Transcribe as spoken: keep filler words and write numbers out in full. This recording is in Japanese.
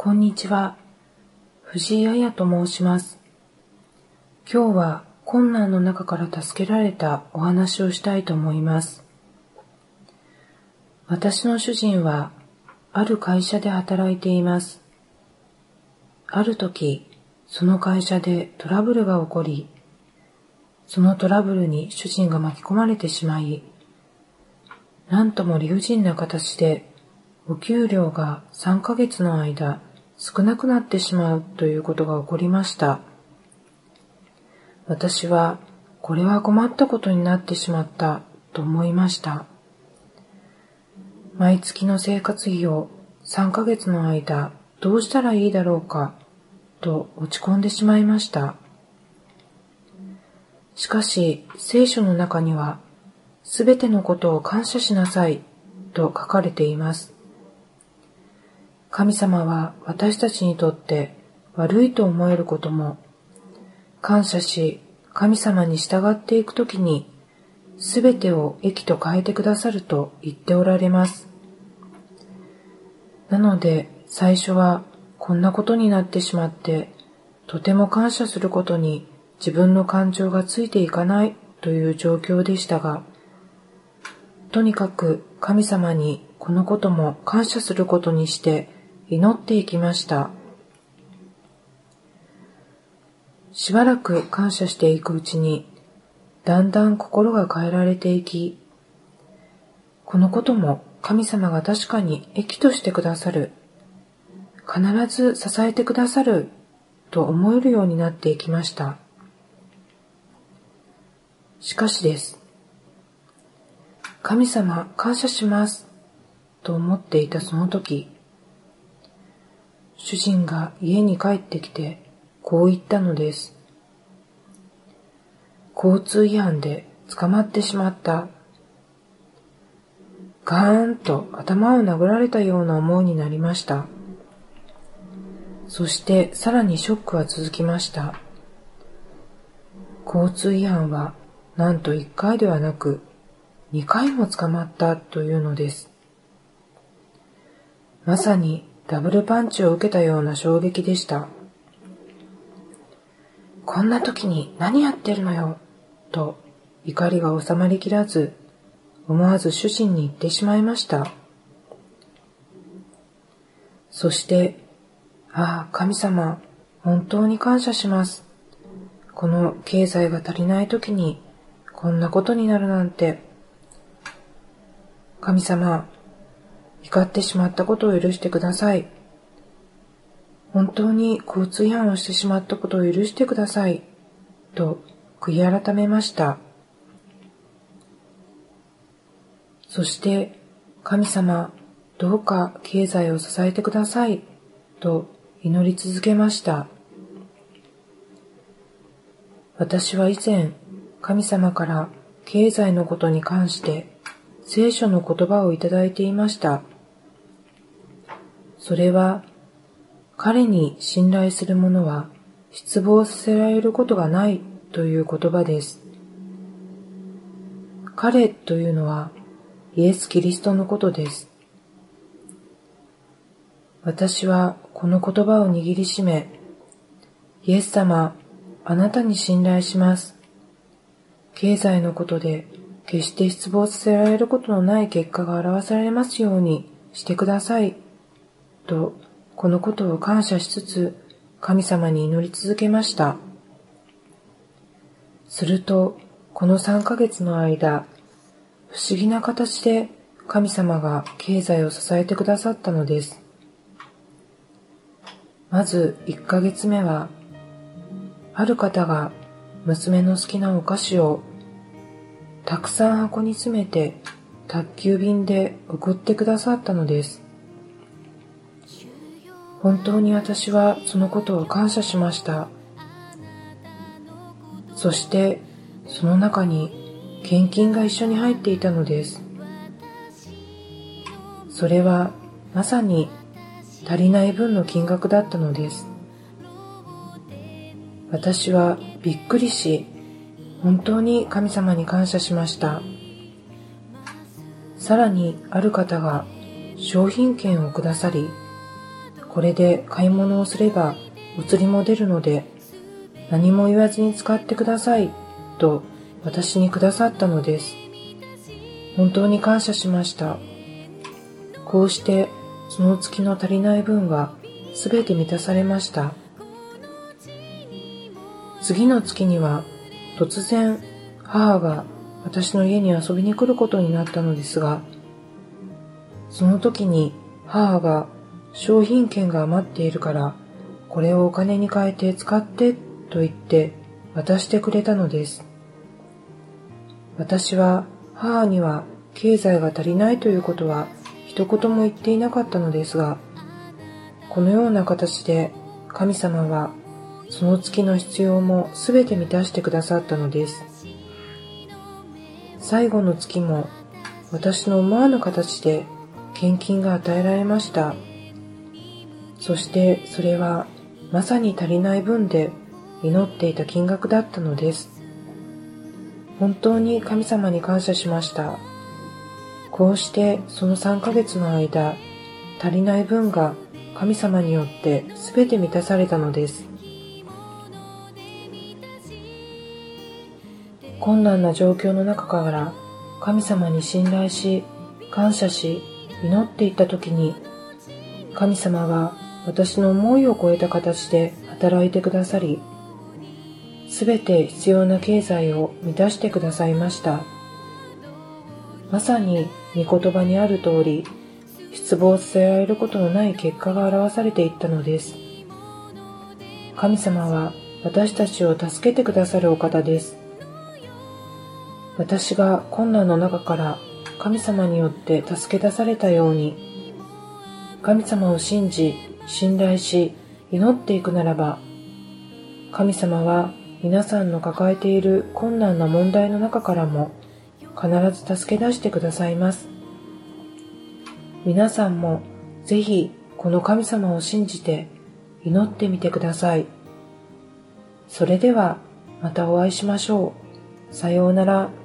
こんにちは。藤井彩と申します。今日は困難の中から助けられたお話をしたいと思います。私の主人はある会社で働いています。ある時、その会社でトラブルが起こり、そのトラブルに主人が巻き込まれてしまい、なんとも理不尽な形でお給料がさんかげつの間少なくなってしまうということが起こりました。私はこれは困ったことになってしまったと思いました。毎月の生活費をさんかげつの間どうしたらいいだろうかと落ち込んでしまいました。しかし聖書の中にはすべてのことを感謝しなさいと書かれています。神様は私たちにとって悪いと思えることも、感謝し神様に従っていくときにすべてを益と変えてくださると言っておられます。なので最初はこんなことになってしまってとても感謝することに自分の感情がついていかないという状況でしたが、とにかく神様にこのことも感謝することにして祈っていきました。しばらく感謝していくうちに、だんだん心が変えられていき、このことも神様が確かに益としてくださる、必ず支えてくださると思えるようになっていきました。しかしです。神様感謝しますと思っていたその時、主人が家に帰ってきてこう言ったのです。交通違反で捕まってしまった。ガーンと頭を殴られたような思いになりました。そしてさらにショックは続きました。交通違反はなんといっかいではなくにかいも捕まったというのです。まさにダブルパンチを受けたような衝撃でした。こんな時に何やってるのよと怒りが収まりきらず、思わず主人に言ってしまいました。そして、ああ神様、本当に感謝します。この経済が足りない時にこんなことになるなんて。神様、怒ってしまったことを許してください。本当に交通違反をしてしまったことを許してください。と悔い改めました。そして、神様、どうか経済を支えてください。と祈り続けました。私は以前、神様から経済のことに関して聖書の言葉をいただいていました。それは、彼に信頼する者は失望させられることがないという言葉です。彼というのはイエス・キリストのことです。私はこの言葉を握りしめ、イエス様、あなたに信頼します。経済のことで決して失望させられることのない結果が表されますようにしてください。と、このことを感謝しつつ、神様に祈り続けました。すると、このさんかげつの間、不思議な形で神様が経済を支えてくださったのです。まずいっかげつめは、ある方が娘の好きなお菓子をたくさん箱に詰めて宅急便で送ってくださったのです。本当に私はそのことを感謝しました。そしてその中に献金が一緒に入っていたのです。それはまさに足りない分の金額だったのです。私はびっくりし、本当に神様に感謝しました。さらにある方が商品券をくださり、 これで買い物をすればお釣りも出るので、何も言わずに使ってくださいと私にくださったのです。本当に感謝しました。こうしてその月の足りない分はすべて満たされました。次の月には突然母が私の家に遊びに来ることになったのですが、その時に母が商品券が余っているからこれをお金に変えて使ってと言って渡してくれたのです。私は母には経済が足りないということは一言も言っていなかったのですが、このような形で神様はその月の必要もすべて満たしてくださったのです。最後の月も私の思わぬ形で献金が与えられました。そしてそれはまさに足りない分で祈っていた金額だったのです。本当に神様に感謝しました。こうしてそのさんかげつの間、足りない分が神様によってすべて満たされたのです。困難な状況の中から神様に信頼し、感謝し、祈っていったときに、神様は私の思いを超えた形で働いてくださり、すべて必要な経済を満たしてくださいました。まさに御言葉にある通り、失望させられることのない結果が表されていったのです。神様は私たちを助けてくださるお方です。私が困難の中から神様によって助け出されたように、神様を信じ、信頼し、祈っていくならば、神様は皆さんの抱えている困難な問題の中からも必ず助け出してくださいます。皆さんもぜひこの神様を信じて祈ってみてください。それではまたお会いしましょう。さようなら。